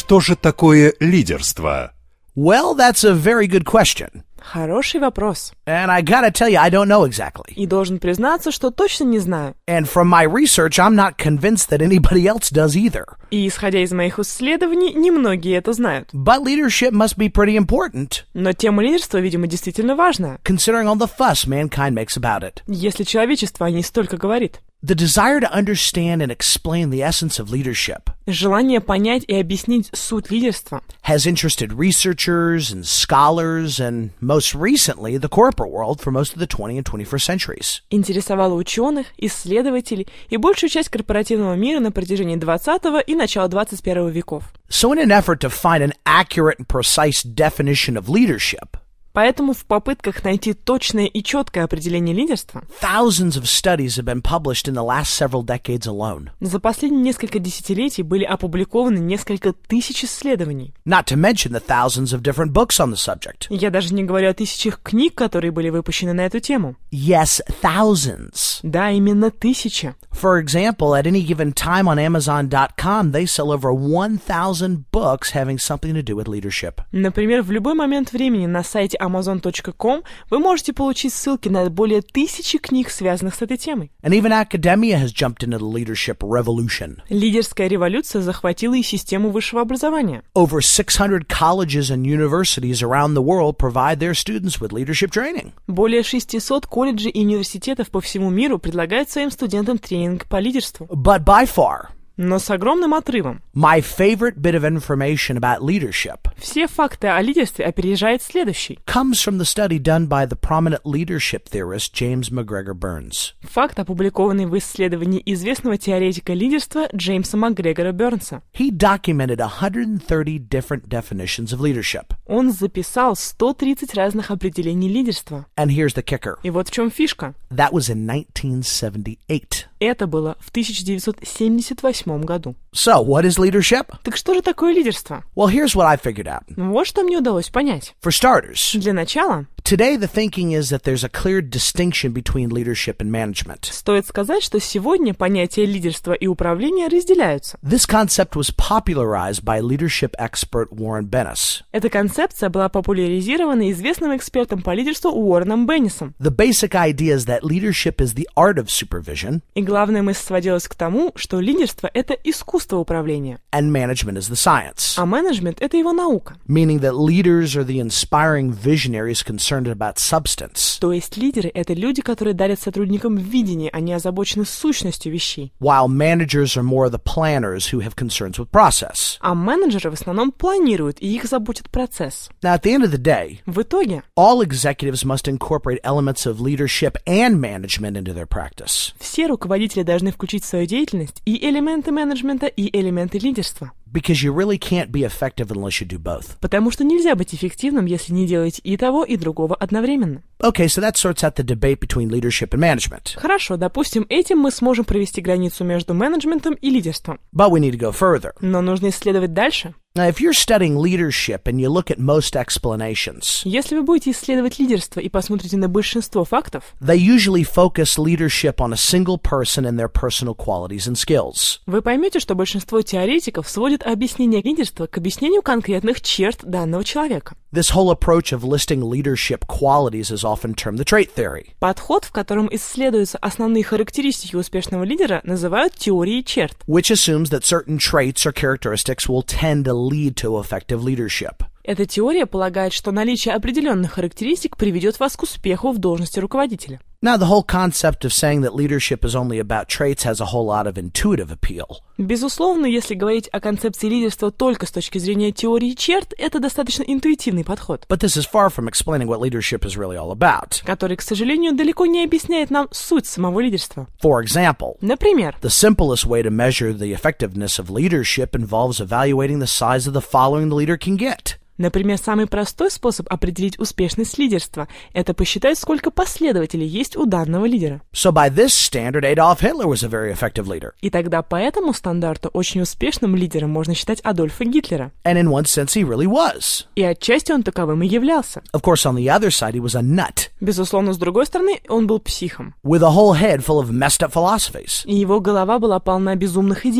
Что же такое лидерство? Well, that's a very good question. Хороший вопрос. And I gotta tell you, I don't know exactly. И должен признаться, что точно не знаю. And from my research, I'm not convinced that anybody else does either. И исходя из моих исследований, немногие это знают. But leadership must be pretty important, Но тема лидерства, видимо, действительно важная, considering all the fuss mankind makes about it. если человечество о ней столько говорит. The desire to understand and explain the essence of leadership Желание понять и объяснить суть лидерства has interested researchers and scholars and, most recently, the corporate world for most of the 20th and 21st centuries. интересовало ученых, исследователей и большую часть корпоративного мира на протяжении 20 и начала 21 веков. So in an effort to find an accurate and precise definition of leadership, Поэтому в попытках найти точное и четкое определение лидерства thousands of studies have been published in the last several decades alone. за последние несколько десятилетий были опубликованы несколько тысяч исследований. Not to mention the thousands of different books on the subject. Я даже не говорю о тысячах книг, которые были выпущены на эту тему. Yes, thousands. Да, именно тысячи. For example, at any given time on Amazon.com, they sell over 1,000 books having something to do with leadership. Например, в любой момент времени на сайте Amazon.com вы можете получить ссылки на более 1000 книг, связанных с этой темой. And even academia has jumped into the leadership revolution. Лидерская революция захватила и систему высшего образования. Over 600 colleges and universities around the world provide their students with leadership training. Более 600 колледжей и университетов по всему миру предлагают своим студентам тренинг по лидерству. But by far, Но с огромным отрывом. my favorite bit of information about leadership Все факты о лидерстве опережает следующий. comes from the study done by the prominent leadership theorist James McGregor Burns. Факт, опубликованный в исследовании известного теоретика лидерства Джеймса Макгрегора Бернса. He documented 130 different definitions of leadership. Он записал 130 разных определений лидерства. And here's the kicker. И вот в чем фишка. That was in 1978. Это было в 1978 году. So, what is leadership? Так что же такое лидерство? Well, here's what I figured out. Вот что мне удалось понять. For starters, Для начала, today the thinking is that there's a clear distinction between leadership and management. стоит сказать, что сегодня понятия лидерства и управления разделяются. This concept was popularized by leadership expert Warren Bennis. Эта концепция была популяризирована известным экспертом по лидерству Уорреном Беннисом. The basic idea is that leadership is the art of supervision, И главная мысль сводилась к тому, что лидерство — это искусство управления, and management is the science, а менеджмент — это его наука. meaning that leaders are the inspiring visionaries concerned about substance, То есть лидеры — это люди, которые дарят сотрудникам видение, они озабочены сущностью вещей. while managers are more the planners who have concerns with process. А менеджеры в основном планируют, и их заботит процесс. Now, at the end of the day, В итоге all executives must incorporate elements of leadership and management into their practice, все руководители должны включить в свою деятельность и элементы менеджмента, и элементы лидерства. because you really can't be effective unless you do both. Потому что нельзя быть эффективным, если не делаете и того, и другого одновременно. Okay, so that sorts out the debate between leadership and management. Хорошо, допустим, этим мы сможем провести границу между менеджментом и лидерством. But we need to go further. Но нужно исследовать дальше. Now, if you're studying leadership and you look at most explanations, Если вы будете исследовать лидерство и посмотрите на большинство фактов, they usually focus leadership on a single person and their personal qualities and skills. вы поймете, что большинство теоретиков сводит объяснение лидерства к объяснению конкретных черт данного человека. This whole approach of listing leadership qualities is often termed the trait theory. Подход, в котором исследуются основные характеристики успешного лидера, называют теорией черт. Which assumes that certain traits or characteristics will tend to lead to effective leadership. Эта теория полагает, что наличие определенных характеристик приведет вас к успеху в должности руководителя. Now, the whole concept of saying that leadership is only about traits has a whole lot of intuitive appeal. Безусловно, если говорить о концепции лидерства только с точки зрения теории черт, это достаточно интуитивный подход, But this is far from explaining what leadership is really all about. который, к сожалению, далеко не объясняет нам суть самого лидерства. For example, Например, the simplest way to measure the effectiveness of leadership involves evaluating the size of the following the leader can get. самый простой способ определить успешность лидерства — это посчитать, сколько последователей есть у данного лидера. So by this standard, Adolf Hitler was a very effective leader. И тогда по этому стандарту очень успешным лидером можно считать Адольфа Гитлера. And in one sense, he really was. И отчасти он таковым и являлся. Of course, on the other side, he was a nut Безусловно, с другой стороны, он был психом. with a whole head full of messed up philosophies. И его голова была полна безумных идей.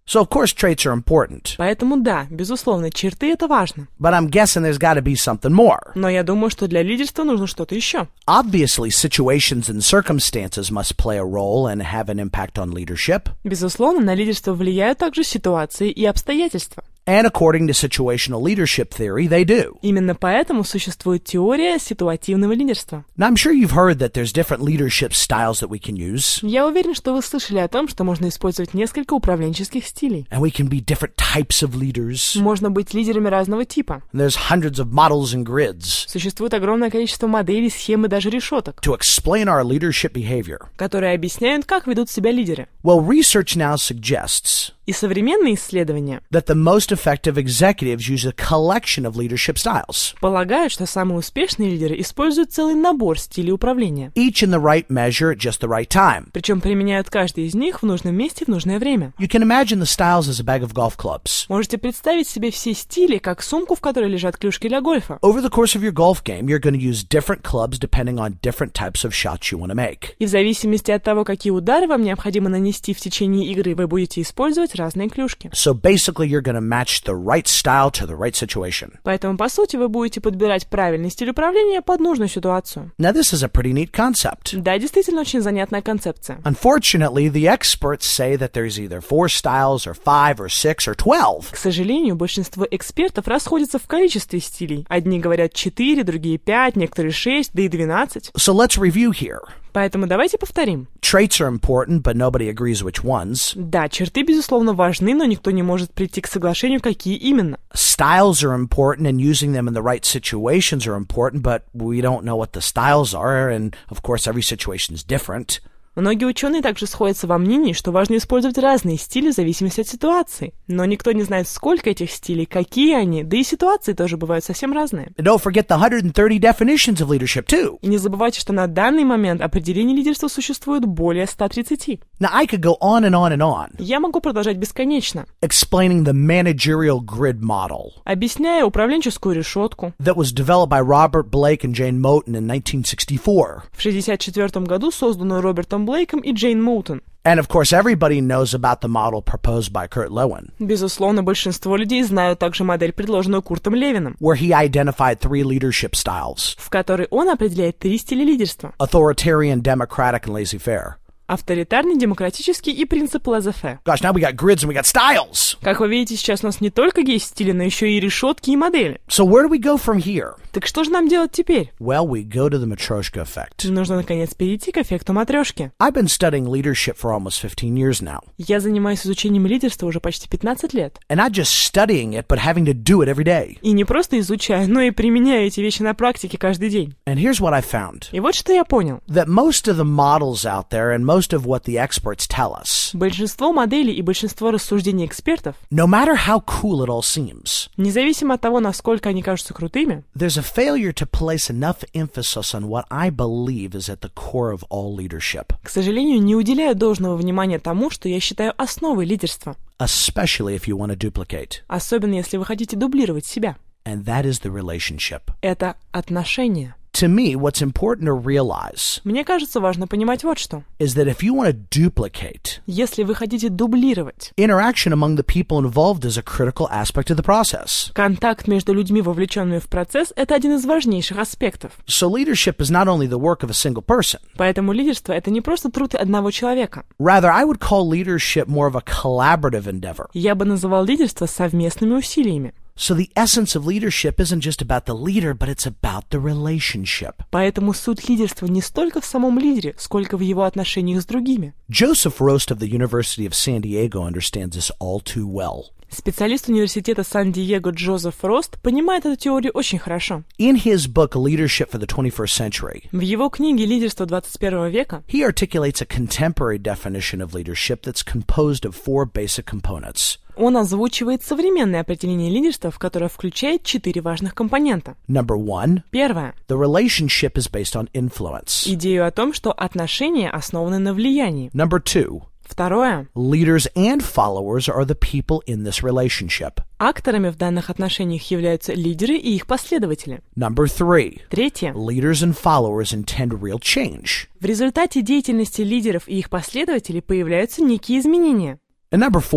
So of course traits are important. Поэтому да, безусловно, черты — это важно. But I'm guessing there's got to be something more. Но я думаю, что для лидерства нужно что-то еще. Obviously, situations and circumstances must play a role and have an impact on leadership. Безусловно, на лидерство влияют также ситуации и обстоятельства. And according to situational leadership theory, they do. Именно поэтому существует теория ситуативного лидерства. Now, I'm sure you've heard that there's different leadership styles that we can use. Я уверен, что вы слышали о том, что можно использовать несколько управленческих стилей. And we can be different types of leaders. Можно быть лидерами разного типа. And there's hundreds of models and grids Существует огромное количество моделей, схем и даже решеток, to explain our leadership behavior. которые объясняют, как ведут себя лидеры. Well, research now suggests И современные исследования that the most effective executives use a collection of leadership styles, полагают, что самые успешные лидеры используют целый набор стилей управления. each in the right measure at just the right time. Причем применяют каждый из них в нужном месте в нужное время. You can imagine the styles as a bag of golf clubs. Можете представить себе все стили, как сумку, в которой лежат клюшки для гольфа. Over the course of your golf game, you're going to use different clubs depending on different types of shots you want to make. И в зависимости от того, какие удары вам необходимо нанести в течение игры, вы будете использовать разные клюшки. So basically, you're going to match the right style to the right situation. Поэтому, по сути, вы будете подбирать правильный стиль управления под нужную ситуацию. Now, this is a pretty neat concept. Да, действительно очень занятная концепция. Unfortunately, the experts say that there's either 4 styles or 5 or 6 or 12. К сожалению, большинство экспертов расходятся в количестве стилей. Одни говорят 4, другие 5, некоторые 6, да и 12. So let's review here. Поэтому давайте повторим. Traits are important, but nobody agrees which ones. Да, черты, безусловно, важны, но никто не может прийти к соглашению, какие именно. Styles are important, and using them in the right situations are important, but we don't know what the styles are, and of course every situation is different. Многие ученые также сходятся во мнении, что важно использовать разные стили в зависимости от ситуации. Но никто не знает, сколько этих стилей, какие они, да и ситуации тоже бывают совсем разные. And don't forget the 130 definitions of leadership, too. И не забывайте, что на данный момент определений лидерства существует более 130. Now, I could go on and on and on, Я могу продолжать бесконечно, explaining the managerial grid model объясняя управленческую решетку. that was developed by Robert Blake and Jane Moten in 1964. В 1964 году созданную Робертом Блейком и Джейн Моутон. And, of course, everybody knows about the model proposed by Kurt Lewin, Безусловно, большинство людей знают также модель, предложенную Куртом Левиным, where he identified 3 leadership styles: в которой он определяет 3 стиля лидерства: authoritarian, democratic, and laissez-faire. авторитарный, демократический и принцип лазефе. Gosh, now we got grids and we got styles. Как вы видите, сейчас у нас не только есть стили, но еще и решетки и модели. So where do we go from here? Так что же нам делать теперь? Well, we go to the Matryoshka effect. Нужно, наконец, перейти к эффекту матрешки. I've been studying leadership for almost 15 years now. Я занимаюсь изучением лидерства уже почти 15 лет. And not just studying it, but having to do it every day. И не просто изучаю, но и применяю эти вещи на практике каждый день. And here's what I found. И вот что я понял. That most of the models out there and most of what the experts tell us, Большинство моделей и большинство рассуждений экспертов, no matter how cool it all seems, независимо от того, насколько они кажутся крутыми, there's a failure to place enough emphasis on what I believe is at the core of all leadership, к сожалению, не уделяют должного внимания тому, что я считаю основой лидерства. especially if you want to duplicate. Особенно, если вы хотите дублировать себя. And that is the relationship. Это отношения. To me, what's important to realize Мне кажется, важно понимать вот что. is that if you want to duplicate, Если вы хотите дублировать, interaction among the people involved is a critical aspect of the process. контакт между людьми, вовлеченными в процесс, это один из важнейших аспектов. So leadership is not only the work of a single person. Поэтому лидерство — это не просто труд одного человека. Rather, I would call leadership more of a collaborative endeavor. Я бы называл лидерство совместными усилиями. So the essence of leadership isn't just about the leader, but it's about the relationship. Поэтому суть лидерства не столько в самом лидере, сколько в его отношениях с другими. Joseph Roast of the University of San Diego understands this all too well. Специалист университета Сан-Диего Джозеф Рост понимает эту теорию очень хорошо. In his book, Leadership for the 21st Century, В его книге «Лидерство 21 века» he articulates a contemporary definition of leadership that's composed of 4 basic components. он озвучивает современное определение лидерства, в которое включает 4 важных компонента. Number 1, Первое. the relationship is based on influence. Идею о том, что отношения основаны на влиянии. Number 2, Второе. leaders and followers are the people in this relationship. Акторами в данных отношениях являются лидеры и их последователи. Number 3, Третье. leaders and followers intend real change. В результате деятельности лидеров и их последователей появляются некие изменения. And number 4,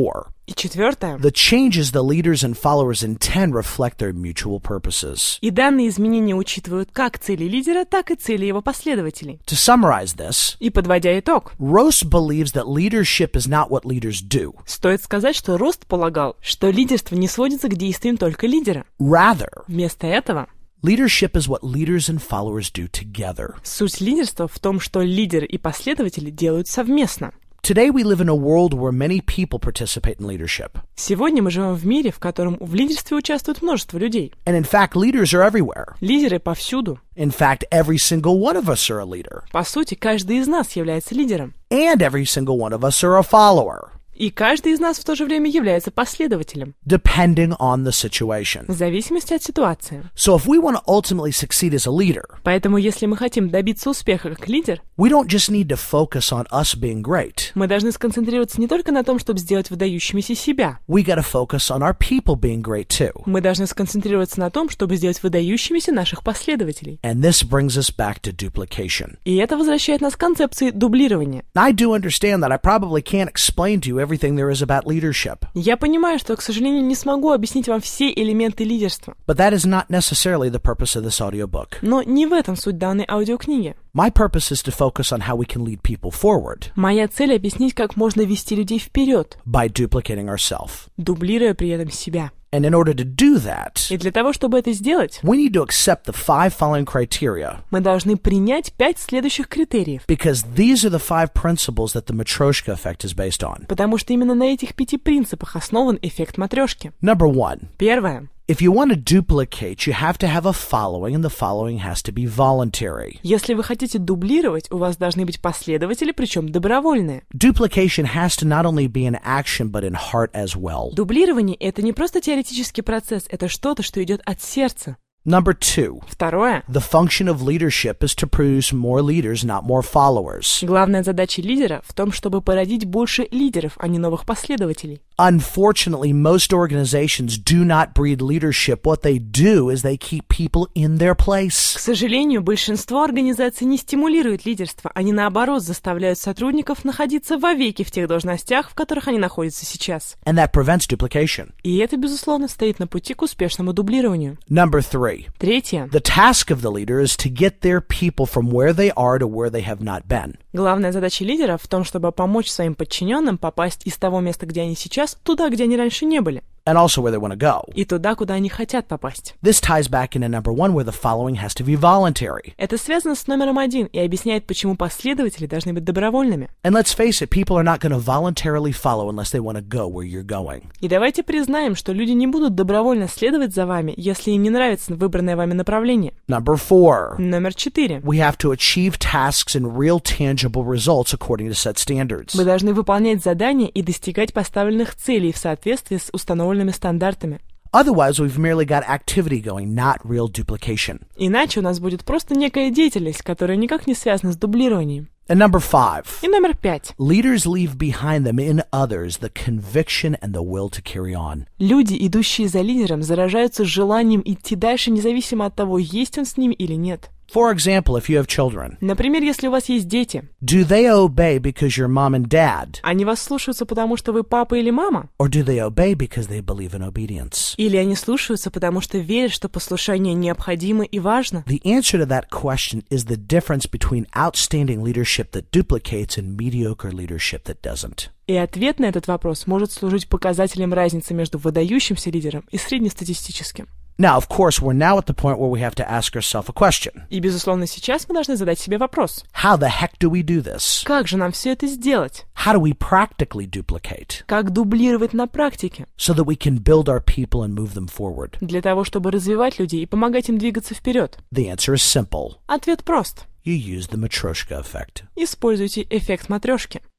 И четвертое. The changes the leaders and followers intend reflect their mutual purposes. И данные изменения учитывают как цели лидера, так и цели его последователей. To summarize this, И подводя итог, Roast believes that leadership is not what leaders do. стоит сказать, что Рост полагал, что лидерство не сводится к действиям только лидера. Rather, Вместо этого, leadership is what leaders and followers do together. суть лидерства в том, что лидер и последователи делают совместно. Today we live in a world where many people participate in leadership. Сегодня мы живем в мире, в котором в лидерстве участвует множество людей. And in fact, leaders are everywhere. Лидеры повсюду. In fact, every single one of us are a leader. По сути, каждый из нас является лидером. And every single one of us are a follower, И каждый из нас в то же время является последователем, depending on the situation. в зависимости от ситуации. So if we want to ultimately succeed as a leader, Поэтому, если мы хотим добиться успеха как лидер, we don't just need to focus on us being great. мы должны сконцентрироваться не только на том, чтобы сделать выдающимися себя. We got to focus on our people being great too. Мы должны сконцентрироваться на том, чтобы сделать выдающимися наших последователей. And this brings us back to duplication. И это возвращает нас к концепции дублирования. I do understand that I probably can't explain to you everything there is about leadership, Я понимаю, что, к сожалению, не смогу объяснить вам все элементы лидерства. but that is not necessarily the purpose of this audiobook. Но не в этом суть данной аудиокниги. My purpose is to focus on how we can lead people forward Моя цель — объяснить, как можно вести людей вперед, by duplicating ourselves. дублируя при этом себя. And in order to do that, И для того, чтобы это сделать, we need to accept the 5 following criteria, мы должны принять 5 следующих критериев, because these are the 5 principles that the Matryoshka effect is based on. потому что именно на этих 5 принципах основан эффект матрешки. Number 1. Первое. If you want to duplicate, you have to have a following, and the following has to be voluntary. Если вы хотите дублировать, у вас должны быть последователи, причем добровольные. Duplication has to not only be in action, but in heart as well. Дублирование — это не просто теоретический процесс, это что-то, что идет от сердца. Number 2. Второе. The function of leadership is to produce more leaders, not more followers. Главная задача лидера в том, чтобы породить больше лидеров, а не новых последователей. Unfortunately, most organizations do not breed leadership. What they do is they keep people in their К place. сожалению, большинство организаций не стимулируют лидерство, они наоборот заставляют сотрудников находиться вовеки в тех должностях, в которых они находятся сейчас. And that prevents duplication. И это, безусловно, стоит на пути к успешному дублированию. Number 3. Третье. The task of the leader is to get their people from where they are to where they have not been. Главная задача лидера в том, чтобы помочь своим подчиненным попасть из того места, где они сейчас, туда, где они раньше не были, And also where they want to go. и туда, куда они хотят попасть. This ties back into number 1, where the following has to be voluntary. Это связано с номером 1 и объясняет, почему последователи должны быть добровольными. And let's face it, people are not going to voluntarily follow unless they want to go where you're going. И давайте признаем, что люди не будут добровольно следовать за вами, если им не нравится выбранное вами направление. Number 4. Номер 4. We have to achieve tasks and real tangible results according to set standards. Мы должны выполнять задания и достигать поставленных целей в соответствии с установленными стандартами. Otherwise, we've merely got activity going, not real duplication. Иначе у нас будет просто некая деятельность, которая никак не связана с дублированием. And number 5. И номер 5. Leaders leave behind them in others the conviction and the will to carry on. Люди, идущие за лидером, заражаются желанием идти дальше, независимо от того, есть он с ними или нет. For example, if you have children, Например, если у вас есть дети, do they obey because you're mom and dad? они вас слушаются, потому что вы папа или мама? Or do they obey because they believe in obedience? Или они слушаются, потому что верят, что послушание необходимо и важно? The answer to that question is the difference between outstanding leadership that duplicates and mediocre leadership that doesn't. И ответ на этот вопрос может служить показателем разницы между выдающимся лидером и среднестатистическим. Now, of course, we're now at the point where we have to ask ourselves a question. И, безусловно, сейчас мы должны задать себе вопрос. How the heck do we do this? Как же нам все это сделать? How do we practically duplicate Как дублировать на практике? so that we can build our people and move them forward? Для того, чтобы развивать людей и помогать им двигаться вперед. The answer is simple. Ответ прост. You use the Matryoshka effect. Используйте эффект матрешки.